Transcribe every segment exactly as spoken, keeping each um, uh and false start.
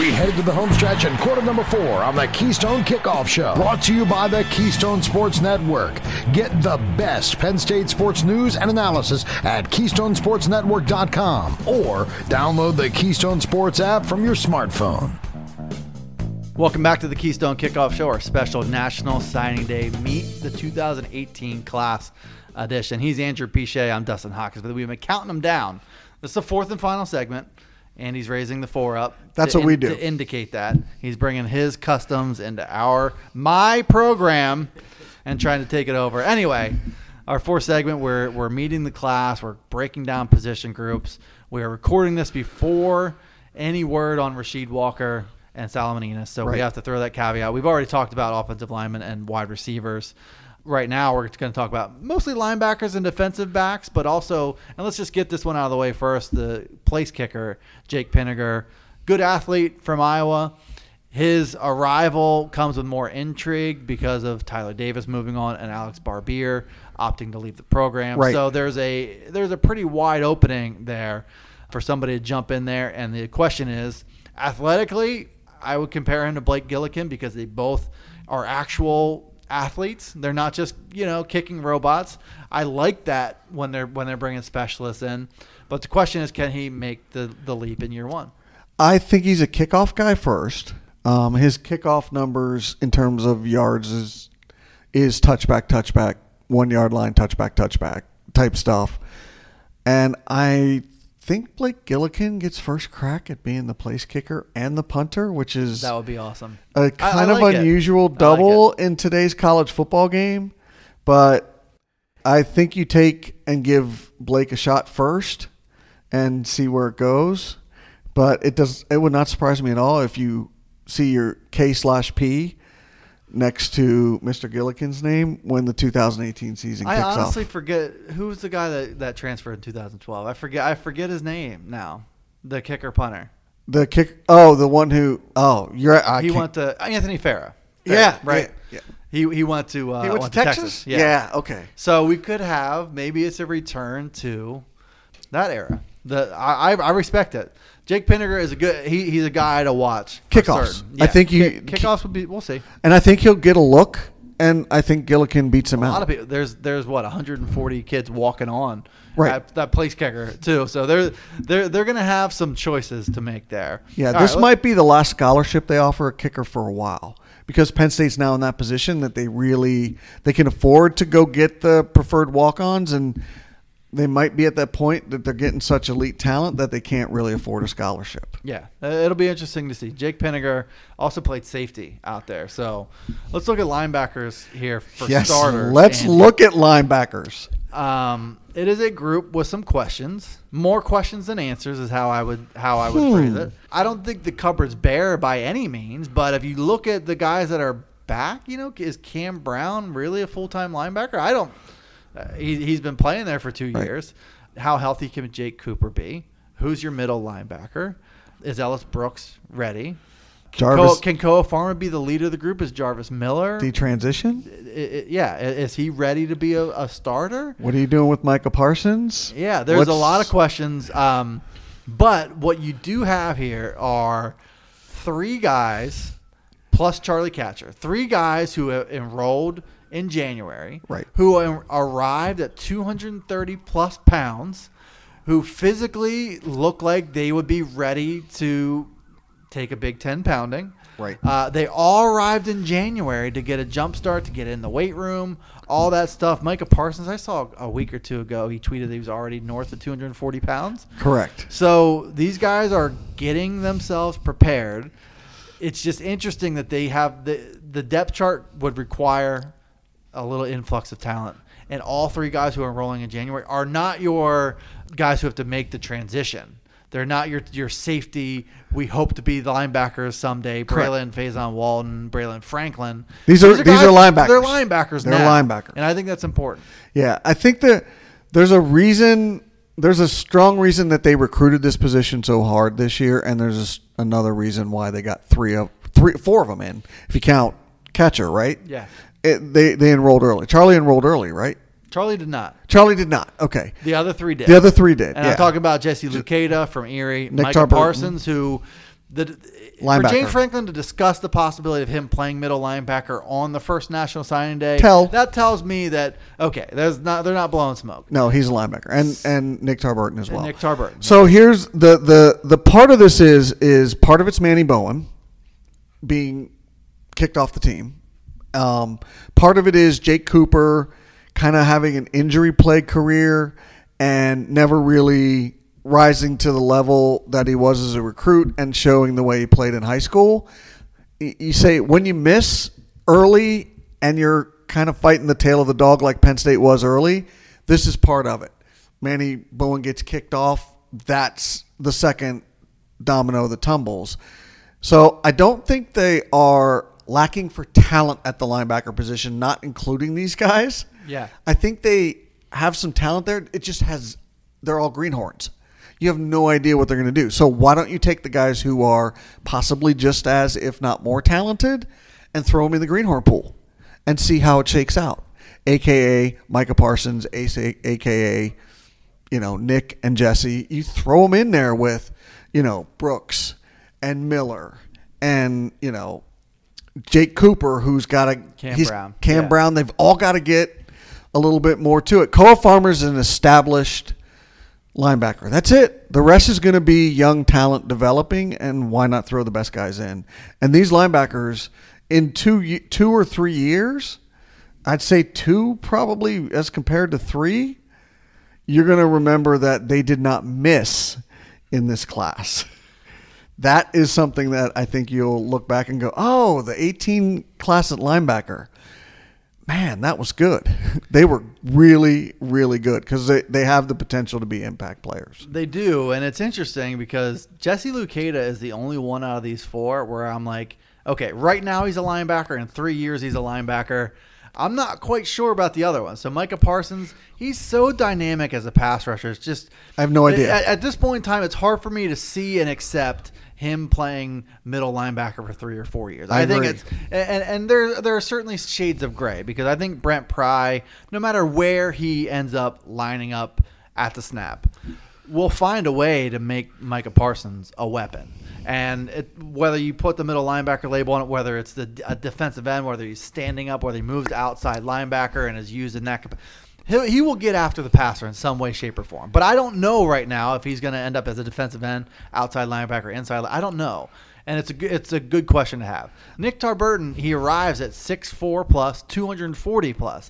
We head to the home stretch in quarter number four on the Keystone Kickoff Show. Brought to you by the Keystone Sports Network. Get the best Penn State sports news and analysis at keystone sports network dot com or download the Keystone Sports app from your smartphone. Welcome back to the Keystone Kickoff Show, our special National Signing Day Meet the two thousand eighteen class edition. He's Andrew Pichet. I'm Dustin Hawkins, but we've been counting them down. This is the fourth and final segment. And he's raising the four up. That's to what we in, do. To indicate that. He's bringing his customs into our, my program and trying to take it over. Anyway, our fourth segment, we're, we're meeting the class. We're breaking down position groups. We are recording this before any word on Rasheed Walker and Solomon Enos. So right. we have to throw that caveat. We've already talked about offensive linemen and wide receivers. Right now, we're going to talk about mostly linebackers and defensive backs, but also, and let's just get this one out of the way first, the place kicker, Jake Pinegar, good athlete from Iowa. His arrival comes with more intrigue because of Tyler Davis moving on and Alex Barbier opting to leave the program. Right. So there's a there's a pretty wide opening there for somebody to jump in there. And the question is, athletically, I would compare him to Blake Gillikin because they both are actual athletes. They're not just, you know, kicking robots. I like that when they're when they're bringing specialists in. But the question is, can he make the, the leap in year one? I think he's a kickoff guy first. Um, his kickoff numbers in terms of yards is is touchback, touchback, one yard line, touchback, touchback type stuff. And I think Blake Gillikin gets first crack at being the place kicker and the punter, which is that would be awesome. A kind I, I of like unusual it. double like in today's college football game. But I think you take and give Blake a shot first and see where it goes. But it does. It would not surprise me at all if you see your K slash P next to Mister Gillikin's name when the two thousand eighteen season kicks off. I honestly off. forget who's the guy that, that transferred in two thousand twelve. I forget. I forget his name now. The kicker punter. The kick. Oh, the one who. Oh, you're. I he can't, went to Anthony Farah. Farah yeah. Right. Yeah. He he went to. Uh, he went, went to, to Texas. Texas. Yeah. yeah. Okay. So we could have maybe it's a return to that era. The I I, I respect it. Jake Pinegar is a good. He, he's a guy to watch. Kickoffs. Yeah. I think he Kick, kickoffs would be. We'll see. And I think he'll get a look. And I think Gillikin beats him a out. A lot of people. There's there's what one hundred forty kids walking on. Right. That, that place kicker too. So they're they're they're gonna have some choices to make there. Yeah. All this right, might be the last scholarship they offer a kicker for a while because Penn State's now in that position that they really they can afford to go get the preferred walk-ons, and they might be at that point that they're getting such elite talent that they can't really afford a scholarship. Yeah, it'll be interesting to see. Jake Pinegar also played safety out there. So let's look at linebackers here for yes, starters. Let's Andy. look at linebackers. Um, it is a group with some questions. More questions than answers is how I would how I would hmm. phrase it. I don't think the cupboard's bare by any means, but if you look at the guys that are back, you know, is Cam Brown really a full-time linebacker? I don't Uh, he, he's been playing there for two right. years. How healthy can Jake Cooper be? Who's your middle linebacker? Is Ellis Brooks ready? Can Jarvis, Koa, can Koa Farmer be the leader of the group? Is Jarvis Miller? the transition? I, I, yeah. Is he ready to be a, a starter? What are you doing with Micah Parsons? Yeah, there's What's, a lot of questions. Um, but what you do have here are three guys plus Charlie Catcher. Three guys who have enrolled in January, right. who arrived at two hundred thirty plus pounds, who physically look like they would be ready to take a Big Ten pounding. Right. Uh, they all arrived in January to get a jump start, to get in the weight room, all that stuff. Micah Parsons, I saw a week or two ago, he tweeted that he was already north of two hundred forty pounds. Correct. So these guys are getting themselves prepared. It's just interesting that they have the the depth chart would require a little influx of talent. And all three guys who are enrolling in January are not your guys who have to make the transition. They're not your your safety. We hope to be the linebackers someday. Braylon Faison Walton, Braylon Franklin. These are these guys, are linebackers. They're linebackers They're now. linebackers. And I think that's important. Yeah, I think that there's a reason. There's a strong reason that they recruited this position so hard this year, and there's a, another reason why they got three of three, four of them in, if you count Catcher, right? Yeah. It, they they enrolled early. Charlie enrolled early, right? Charlie did not. Charlie did not. Okay. The other three did. The other three did. And yeah. I'm talking about Jesse Luketa from Erie, Nick Micah Tarver. Parsons, who The, for Linebacker. James Franklin to discuss the possibility of him playing middle linebacker on the first National Signing Day, Tell. that tells me that okay, there's not they're not blowing smoke. No, he's a linebacker, and and Nick Tarburton as And well. Nick Tarburton. So here's the the the part of this is is part of it's Manny Bowen being kicked off the team. Um, part of it is Jake Cooper kind of having an injury-plagued career and never really rising to the level that he was as a recruit and showing the way he played in high school. You say when you miss early and you're kind of fighting the tail of the dog like Penn State was early, this is part of it. Manny Bowen gets kicked off. That's the second domino that tumbles. So I don't think they are lacking for talent at the linebacker position, not including these guys. Yeah. I think they have some talent there. It just has, they're all greenhorns. You have no idea what they're going to do. So why don't you take the guys who are possibly just as, if not more talented, and throw them in the greenhorn pool and see how it shakes out? A K A Micah Parsons, A K A, you know, Nick and Jesse. You throw them in there with, you know, Brooks and Miller and, you know, Jake Cooper, who's got a Cam he's, Brown. Cam Yeah. Brown. They've all got to get a little bit more to it. Koa Farmer's an established linebacker. That's it. The rest is going to be young talent developing, and why not throw the best guys in? And these linebackers, in two two or three years, I'd say two probably as compared to three, you're going to remember that they did not miss in this class. That is something that I think you'll look back and go, oh, the eighteen class at linebacker. Man, that was good. They were really, really good because they, they have the potential to be impact players. They do, and it's interesting because Jesse Luketa is the only one out of these four where I'm like, okay, right now he's a linebacker. In three years he's a linebacker. I'm not quite sure about the other one. So Micah Parsons, he's so dynamic as a pass rusher. It's just I have no idea. At, at this point in time, it's hard for me to see and accept him playing middle linebacker for three or four years. I I, think agree. it's and and there there are certainly shades of gray because I think Brent Pry, no matter where he ends up lining up at the snap, will find a way to make Micah Parsons a weapon. And it, whether you put the middle linebacker label on it, whether it's the a defensive end, whether he's standing up, whether he moves to outside linebacker and is used in that capacity, He he will get after the passer in some way, shape, or form. But I don't know right now if he's going to end up as a defensive end, outside linebacker, inside. I don't know. And it's a, good- it's a good question to have. Nick Tarburton, he arrives at six foot four plus, two hundred forty plus.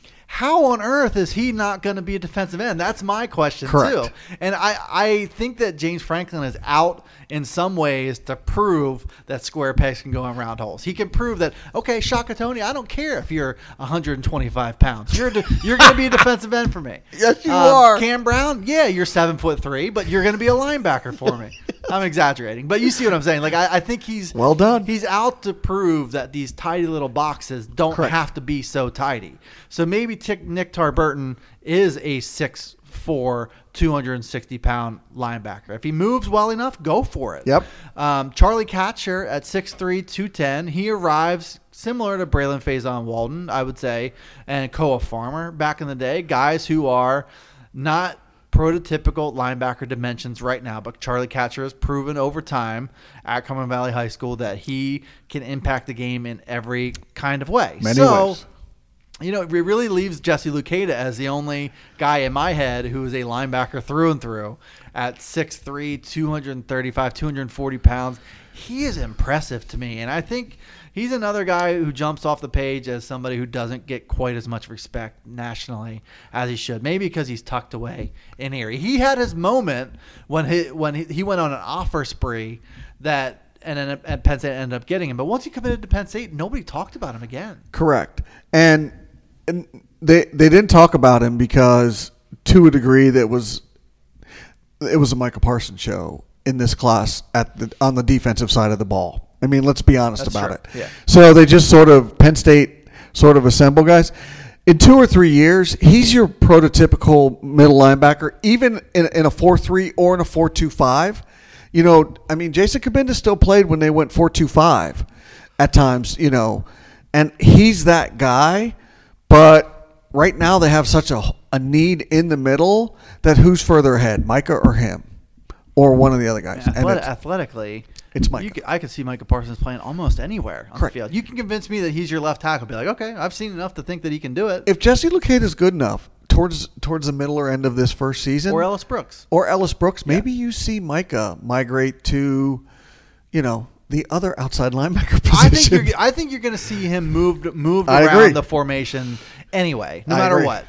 How on earth is he not going to be a defensive end? That's my question, Correct. too. And I, I think that James Franklin is out in some ways to prove that square pegs can go in round holes. He can prove that, okay, Shaka Tony, I don't care if you're one hundred twenty-five pounds. You're de- you're going to be a defensive end for me. Yes, you Um, are. Cam Brown, yeah, you're seven foot three, but you're going to be a linebacker for me. I'm exaggerating, but you see what I'm saying. Like I, I think he's Well done. He's out to prove that these tidy little boxes don't Correct. have to be so tidy. So maybe Tick, Nick Tarburton is a six foot four, two hundred sixty pound linebacker. If he moves well enough, go for it. Yep. Um, Charlie Katcher at six three, two ten. He arrives similar to Braylon Faison Walden, I would say, and Koa Farmer back in the day. Guys who are not prototypical linebacker dimensions right now, but Charlie Katcher has proven over time at Cumberland Valley High School that he can impact the game in every kind of way. Many so, ways. you know, it really leaves Jesse Luketa as the only guy in my head who is a linebacker through and through at six three, two thirty-five, two hundred forty pounds. He is impressive to me, and I think he's another guy who jumps off the page as somebody who doesn't get quite as much respect nationally as he should. Maybe because he's tucked away in Erie. He had his moment when he when he, he went on an offer spree that and then and Penn State ended up getting him. But once he committed to Penn State, nobody talked about him again. Correct. And and they they didn't talk about him because to a degree that was it was a Michael Parsons show in this class at the on the defensive side of the ball. I mean, let's be honest That's about true. it. Yeah. So they just sort of Penn State sort of assemble guys. In two or three years, he's your prototypical middle linebacker, even in, in a four three or in a four two five. You know, I mean, Jason Cabinda still played when they went four two five at times, you know, and he's that guy. But right now they have such a, a need in the middle that who's further ahead, Micah or him? Or one of the other guys. And Athlet- it's- athletically, it's Micah. You could, I could see Micah Parsons playing almost anywhere on Correct. the field. You can convince me that he's your left tackle. Be like, okay, I've seen enough to think that he can do it. If Jesse Luketa is good enough towards towards the middle or end of this first season, Or Ellis Brooks. or Ellis Brooks, maybe Yeah. you see Micah migrate to, you know, the other outside linebacker position. I think you're. I think you're going to see him moved moved I around agree. the formation anyway, no I matter agree. what.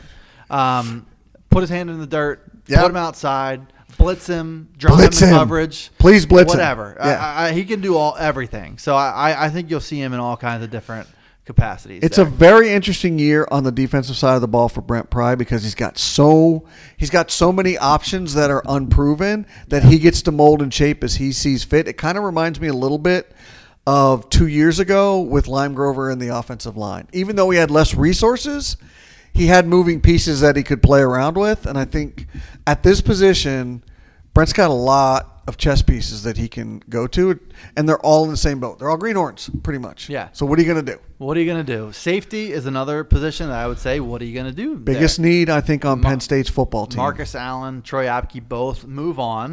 Um, put his hand in the dirt. Yep. Put him outside. Blitz him. Drop Blitz him in him. coverage. Please blitz him. Whatever. Yeah. I, I, he can do all everything. So I, I, I think you'll see him in all kinds of different capacities. It's there. a very interesting year on the defensive side of the ball for Brent Pry because he's got so he's got so many options that are unproven that he gets to mold and shape as he sees fit. It kind of reminds me a little bit of two years ago with Lime Grover in the offensive line. Even though he had less resources, he had moving pieces that he could play around with. And I think at this position, Brent's got a lot of chess pieces that he can go to, and they're all in the same boat. They're all greenhorns, pretty much. Yeah. So what are you going to do? What are you going to do? Safety is another position that I would say, what are you going to do? Biggest there? need, I think, on Mar- Penn State's football team. Marcus Allen, Troy Apke, both move on.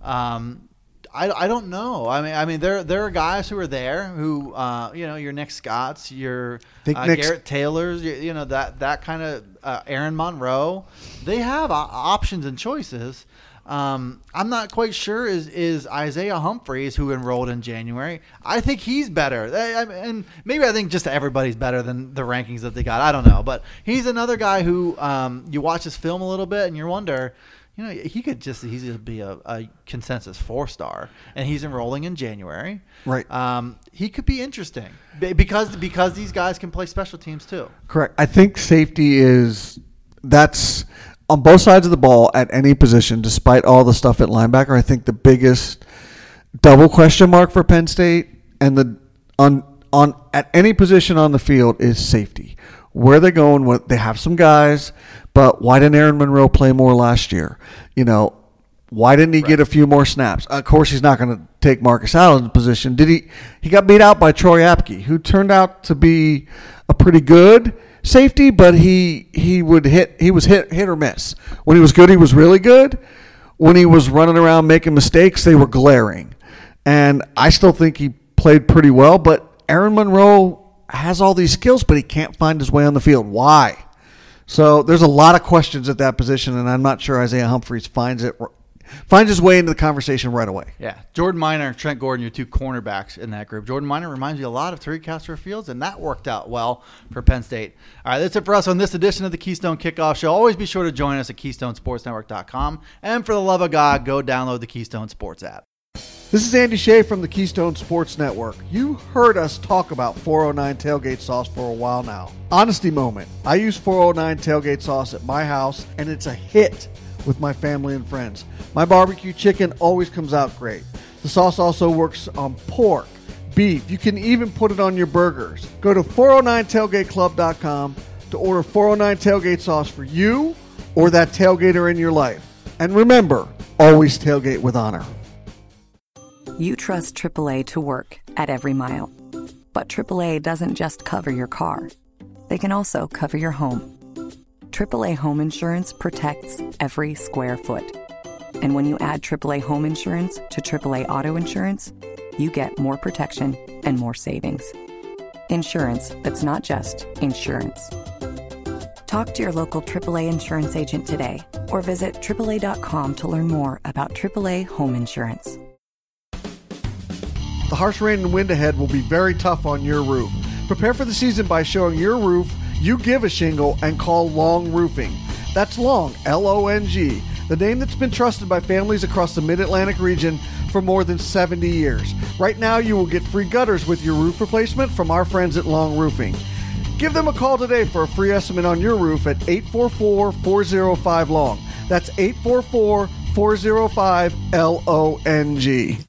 Um, I, I don't know. I mean, I mean, there there are guys who are there who, uh, you know, your Nick Scotts, your Think uh, Nick's- Garrett Taylors, you, you know, that that kind of uh, Aaron Monroe. They have uh, options and choices. Um, I'm not quite sure is is Isaiah Humphries, who enrolled in January. I think he's better, I, I, and maybe I think just everybody's better than the rankings that they got. I don't know, but he's another guy who um, you watch his film a little bit and you wonder, you know, he could just he's going to be a, a consensus four star, and he's enrolling in January. Right. Um, he could be interesting be- because because these guys can play special teams too. Correct. I think safety is that's on both sides of the ball at any position, despite all the stuff at linebacker. I think the biggest double question mark for Penn State and the on on at any position on the field is safety. Where they're going, what they have some guys, but why didn't Aaron Monroe play more last year? You know, why didn't he Right. get a few more snaps? Of course, he's not going to take Marcus Allen's position. Did he? He got beat out by Troy Apke, who turned out to be a pretty good safety, but he he would hit. He was hit hit or miss. When he was good, he was really good. When he was running around making mistakes, they were glaring. And I still think he played pretty well. But Aaron Monroe has all these skills, but he can't find his way on the field. Why? So there's a lot of questions at that position, and I'm not sure Isaiah Humphries finds it finds his way into the conversation right away. Yeah, Jordan Minor, Trent Gordon, your two cornerbacks in that group. Jordan Minor reminds you a lot of Tariq Castro Fields, and that worked out well for Penn State. All right, that's it for us on this edition of the Keystone Kickoff Show. Always be sure to join us at keystone sports network dot com, and for the love of God, go download the Keystone Sports app. This is Andy Shea from the Keystone Sports Network. You heard us talk about four oh nine Tailgate Sauce for a while now. Honesty moment. I use four oh nine Tailgate Sauce at my house, and it's a hit with my family and friends. My barbecue chicken always comes out great. The sauce also works on pork, beef. You can even put it on your burgers. Go to four oh nine tailgate club dot com to order four oh nine Tailgate Sauce for you or that tailgater in your life. And remember, always tailgate with honor. You trust triple A to work at every mile. But triple A doesn't just cover your car. They can also cover your home. triple A Home Insurance protects every square foot. And when you add triple A Home Insurance to triple A Auto Insurance, you get more protection and more savings. Insurance that's not just insurance. Talk to your local triple A insurance agent today or visit triple A dot com to learn more about triple A Home Insurance. The harsh rain and wind ahead will be very tough on your roof. Prepare for the season by showing your roof you give a shingle and call Long Roofing. That's Long, L O N G, the name that's been trusted by families across the Mid-Atlantic region for more than seventy years. Right now, you will get free gutters with your roof replacement from our friends at Long Roofing. Give them a call today for a free estimate on your roof at eight four four, four oh five, L O N G. That's eight four four, four oh five, L O N G.